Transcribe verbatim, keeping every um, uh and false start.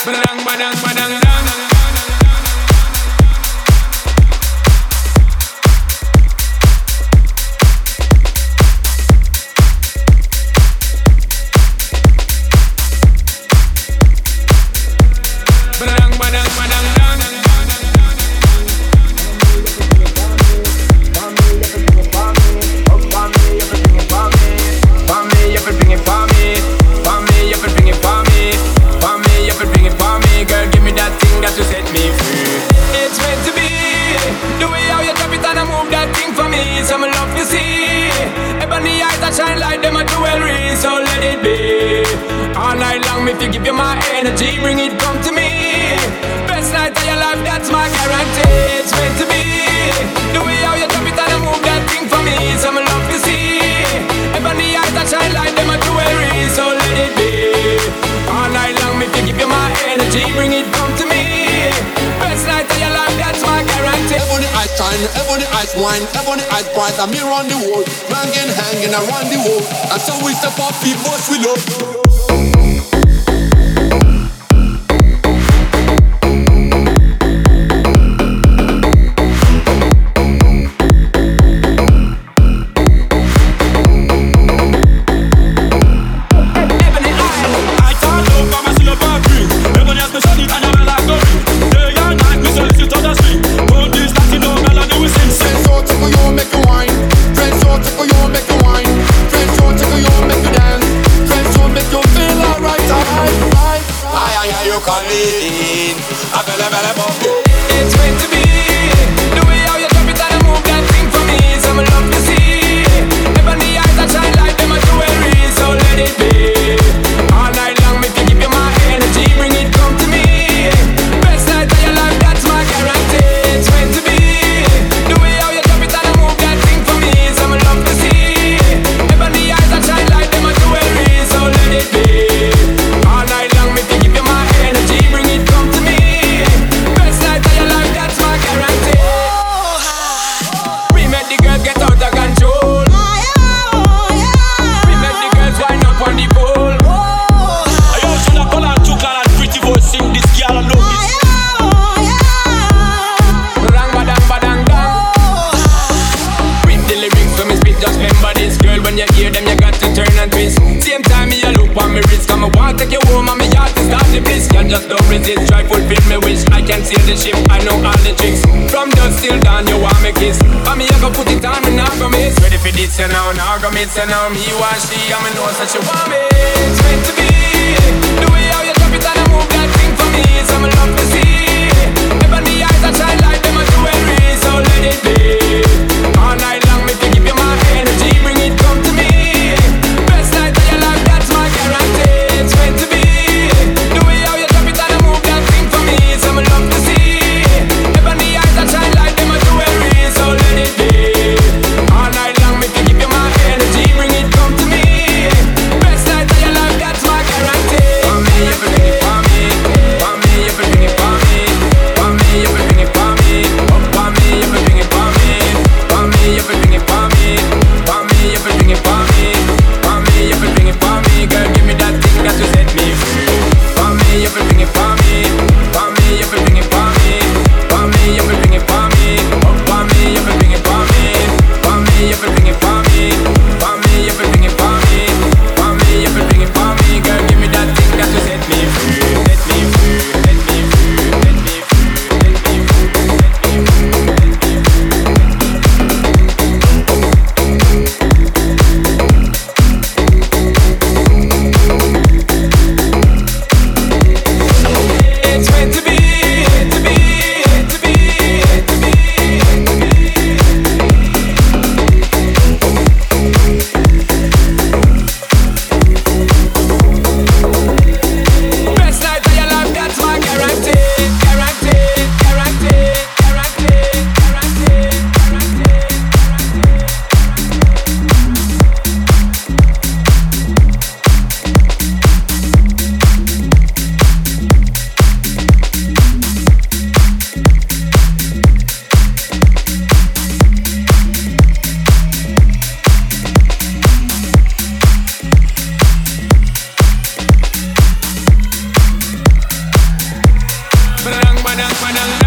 Badang, badang, badang, dang. Badang, badang, badang, dang. To set me free, it's meant to be. The way how you drop it and I move that thing for me, some love you see. Ebony eyes that shine like them a jewelry, so let it be. All night long, if you give you my energy, bring it come to me. Best night of your life, that's my guarantee. It's meant to be. The way how you drop it and I move that thing for me, some love you see. Ebony eyes that shine like them a jewelry, so let it be. All night long, if you give you my energy, bring it come to me. Best night of your life, that's my guarantee. Ebony eyes shine, ebony eyes wine, ebony eyes bright, I'm here on the world, banging, hanging around the world. And so we step up, people, we love. It's meant to be. The way how you drop it and I move that thing for me, some love to see. Ebony eyes that shine like them a jewelry, so let it be. All night long, if you give you my energy, bring it come to me. Best night of your life, that's my guarantee. It's meant to be. The way how you drop it and I move that thing for me, some love to see. Ebony eyes that shine like them a jewelry, so let it be. All night long, if you give you my energy, bring it come to me. Best night of your life, that's my guarantee. We make the girls get out of control. We make the girls wind up on the pole. I also not call out two clan and pretty voice sing this girl and love this. Rang badang badang dang. With the lyrics when me spit, just remember this. Girl, when you hear them, you got to turn and twist. Same time me a look on me wrist, come I want take you home and me heart to start the bliss. Girl, just don't resist, try fulfill me wish. I can sail the ship, I know all the tricks. From dusk till dawn, you want me kiss. And me I go put it on, me not go miss. Ready for this, you know, now go miss, you know. Me want she, and me know that she want me. It's meant to be. The way how you drop it and I move that thing for me, some love to see. Ebony eyes that shine like them a jewelry, so let it be. All night long, if you give you my energy, bring it come to me. Best night of your life, that's my guarantee. It's meant to be. The way how you drop it and I move that thing for me, some love to see. Ebony eyes that shine like them a jewelry, so let it be. All night long, if you give you my energy, bring it come to me. Best night of your life, that's my guarantee. For me, everything is for me. For me, everything is for me. For me, everything is for me. Oh, for me, everything is for me. For me, everything is for me. For me, everything is for me. For me, everything is for me. Girl, give me that thing that will set me free. For me, everything is for me. For me, everything is for me. For me, everything is for me. Oh, for me, everything is for me. For me, everything is for me. For me, everything is for me. For me, everything is for me. Girl, give me that thing that will set me free. Set me free. Set me free. Set me free. Set me free. Set me free. badang badang.